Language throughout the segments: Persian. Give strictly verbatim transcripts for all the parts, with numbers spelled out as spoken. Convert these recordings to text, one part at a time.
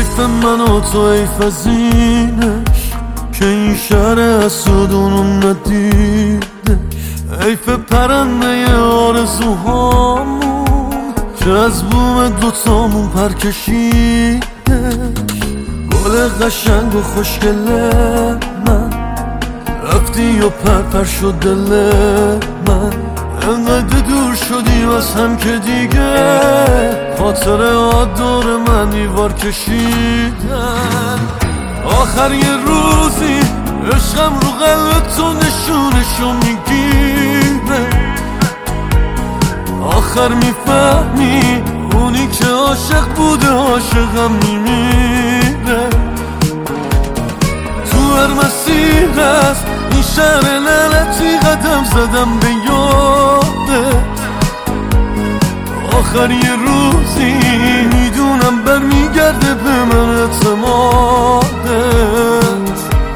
حیف من و تو حیف از اینش که این شهر حسودونو ندیدش. حیف پرنده آرزوهامون که از بوم دوتامون پر کشیدش. گل قشنگ و خوشگل من رفتی و پر پر شد دل من. انقدر دور شدیم از هم که دیگه خاطره ها دور من دیوار کشیدن. آخر یه روزی عشقم رو قلب تو نشونشو میگیره. آخر میفهمی اونی که عاشق بوده عاشقم میمیره. تو هر مسیر از این شهر لعنتی قدم زدم به یاده. آخر یه روزی میدونم برمیگرده به من اعتمادت.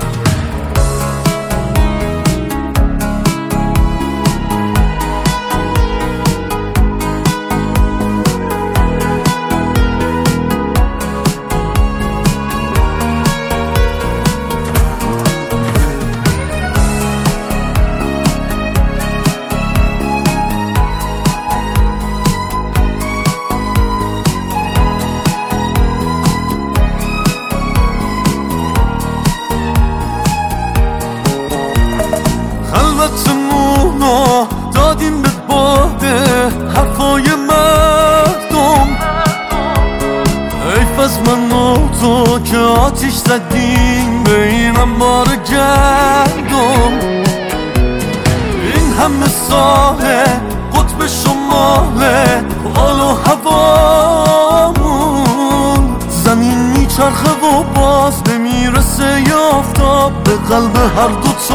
خلوتمونو دادیم به باده حرفای مردم. حیف از من و تو که آتیش زدیم به این انبار گندم. این همه ساله قطب شماله حال و هوامون. زمین میچرخه و باز نمیرسه یافتاب به قلب هر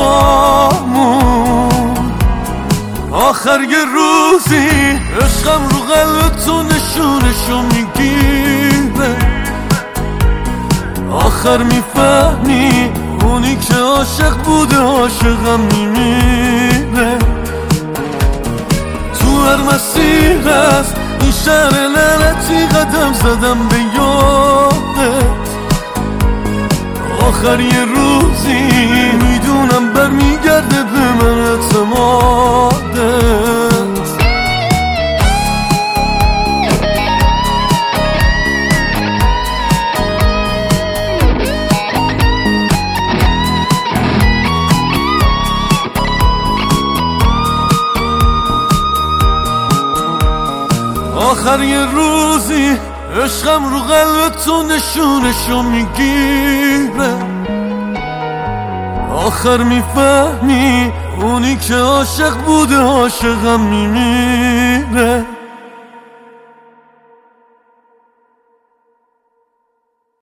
دوتامون. آخر یه روزی عشقم رو قلب تو نشونشو میگیره. آخر میفهمی اونی که عاشق بوده عاشقم میمیره. تو هر مسیر از این شهر لعنتی قدم زدم به یادت. آخر یه روزی میدونم برمیگرده به من اعتمادت. آخر یه روزی عشقم رو قلب تو نشونشو میگیره. آخر میفهمی اونی که عاشق بوده عاشقم میمیره.